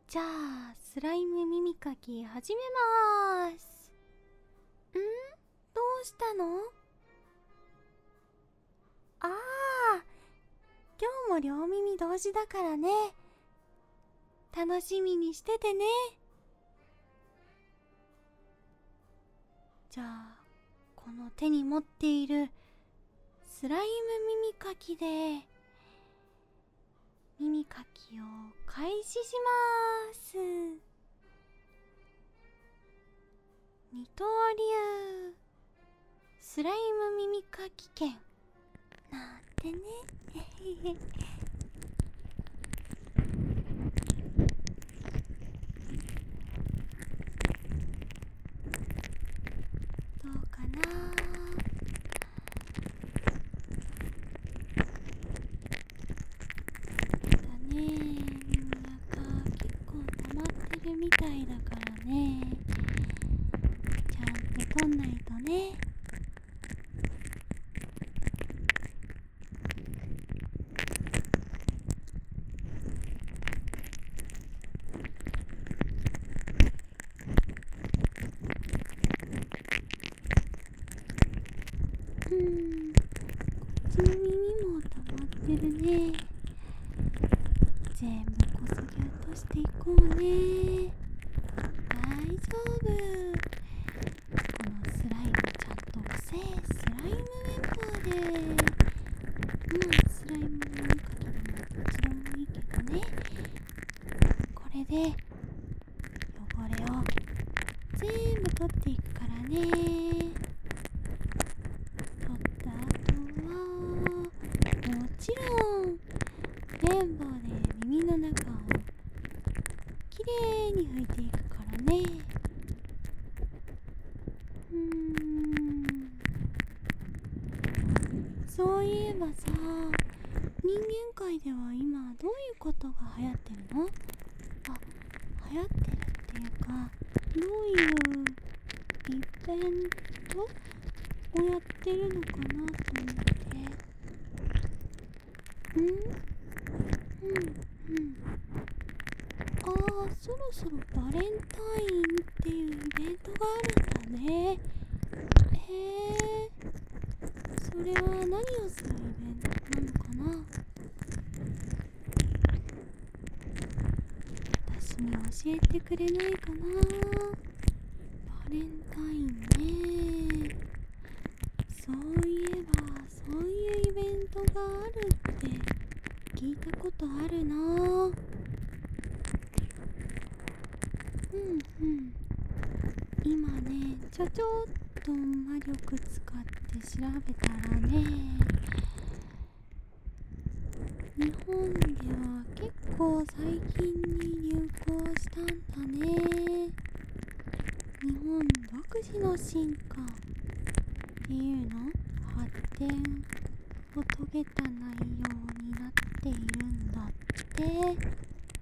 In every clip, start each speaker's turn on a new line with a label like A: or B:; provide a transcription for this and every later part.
A: じゃあスライム耳かき始めまーす。どうしたの？ああ、今日も両耳同時だからね。楽しみにしててね。じゃあこの手に持っているスライム耳かきで耳かきを開始しまーす。二刀流スライム耳かき券なんてね。どうかな。だね、耳垢結構溜まってるみたいだからね。ちゃんと取んないとね。こっちの耳も溜まってるね。全部こそぎ落としていこうね。大丈夫。このスライムちゃんと伏せ。スライムメンバーでスライム耳かきでもどちらもいいけどね。これで汚れを全部取っていくからね。取った後はもちろん綿棒で耳の中をきれいに拭いていくからね。そういえばさ、人間界では今どういうことが流行ってるの？流行ってるっていうか、どういうイベントをやってるのかなと思って。そろそろバレンタインっていうイベントがあるんだね。それは何をするイベントなのかな？私に教えてくれないかな？バレンタインね。そういえばそういうイベントがあるって聞いたことあるな。今ね、ちょっと魔力使って調べたらね、日本では結構最近に流行したんだね。日本独自の進化っていうの？発展を遂げた内容になっているんだって。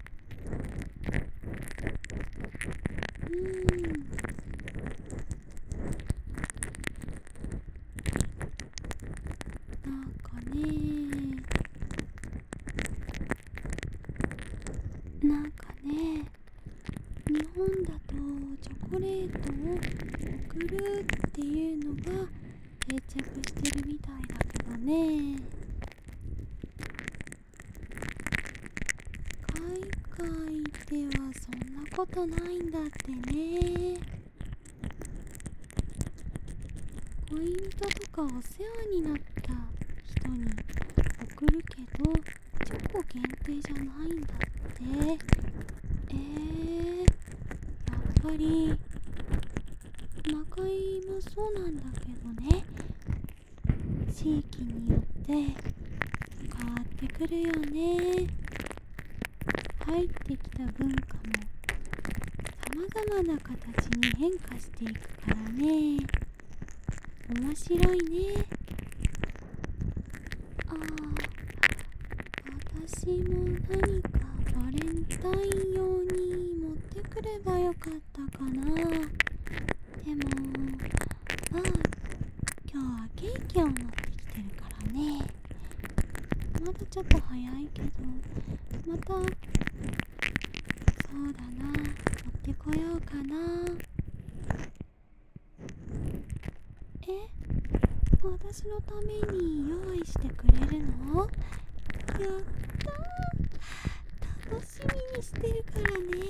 A: なんかね、日本だとチョコレートを送るっていうのが定着してるみたいだけどね。海外ではそんなことないんだってね。恋人とかお世話になった人に送るけど、チョコ限定じゃないんだって。やっぱり魔界もそうなんだけどね、地域によって変わってくるよね。入ってきた文化も様々な形に変化していくからね。面白いね。私も何かバレンタイン用に持ってくればよかったかな。でも今日はケーキを持ってきてるからね。まだちょっと早いけど、またそそうだな、持ってこようかな。私のために用意してくれるの？やったー、楽しみにしてるからね。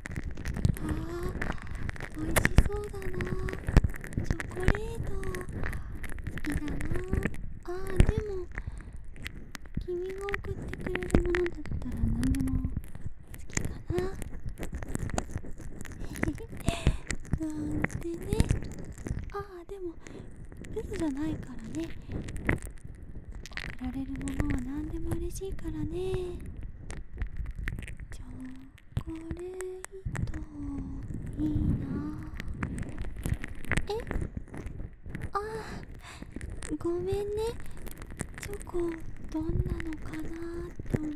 A: 美味しそうだな。チョコレート好きだな。でも君が送ってくれるものだったら何でも好きかな。なんてね。でも嘘じゃないからね。送られるものは何でも嬉しいからね。チョコレートいいな。ごめんね。チョコどんなのかなと思って。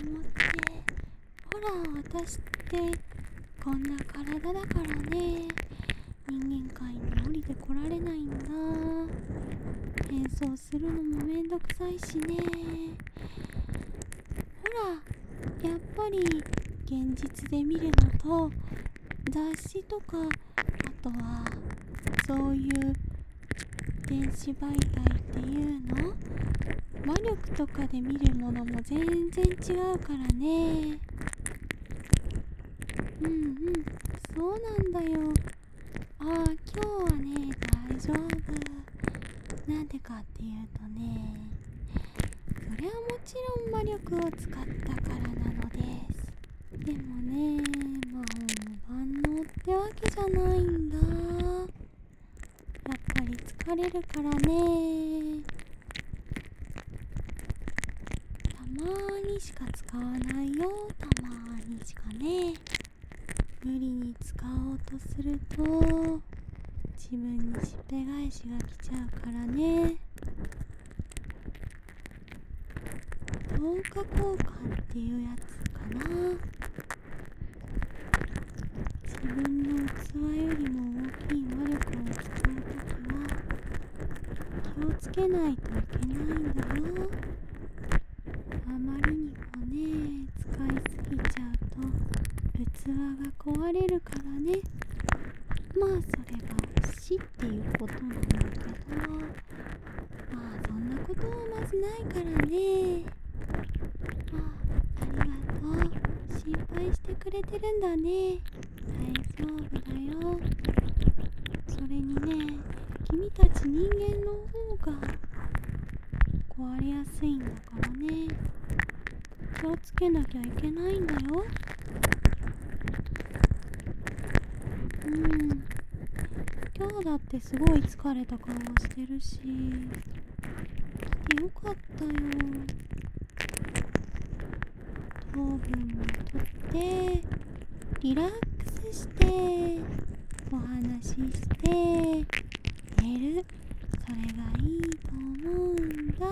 A: ほら、私ってこんな体だからね。人間界に降りてこられないんだ。変装するのもめんどくさいしね。ほら、やっぱり現実で見るのと雑誌とか、あとはそういう電子媒体っていうの、魔力とかで見るものも全然違うからね。そうなんだよ。今日はね、大丈夫。なんでかっていうとね、それはもちろん魔力を使ったからなのです。でもね、魔法の万能ってわけじゃないんだ。やっぱり疲れるからね。たまーにしか使わないよ。たまーにしかね。無理に使おうとすると自分にしっぺ返しが来ちゃうからね。10日交換っていうやつかな。自分の器よりも大きい魔力を使うときは気をつけないといけないんだよ。あまりにもね、使いすぎちゃうと器が壊れるからね。それが推しっていうことなんだけど、そんなことはまずないからね。ありがとう。心配してくれてるんだね。大丈夫だよ。それにね、君たち人間の方が壊れやすいんだからね。気をつけなきゃいけないんだよ。今日だってすごい疲れた顔してるし、来てよかったよ。糖分もとってリラックスしてお話しして寝る、それがいいと思うんだ。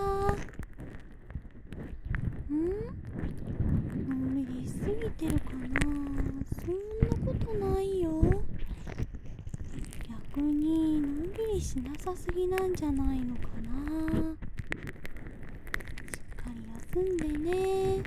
A: のんびりしすぎてるかな。そんなことないよ。逆にのんびりしなさすぎなんじゃないのかな。しっかり休んでね。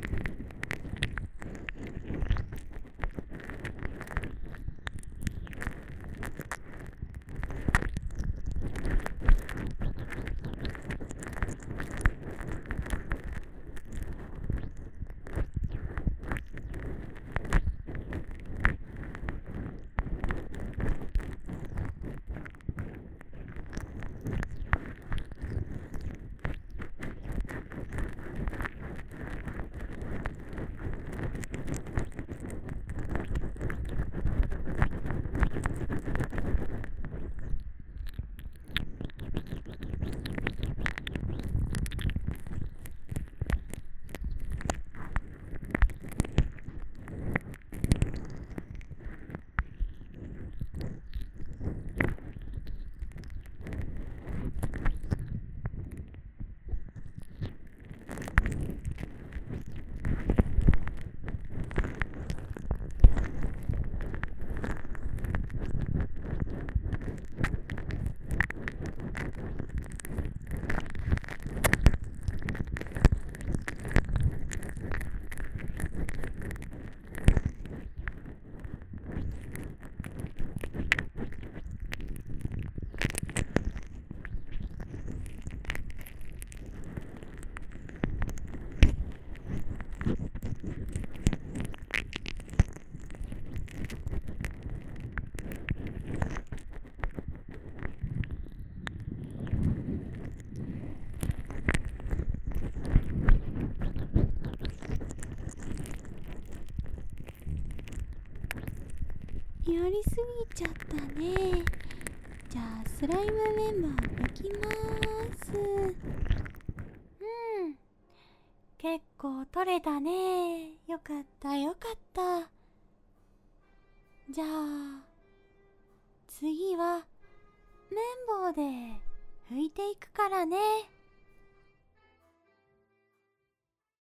A: やりすぎちゃったね。じゃあスライムメンバー抜きまーす。結構取れたね。よかったよかった。じゃあ次は綿棒で拭いていくからね。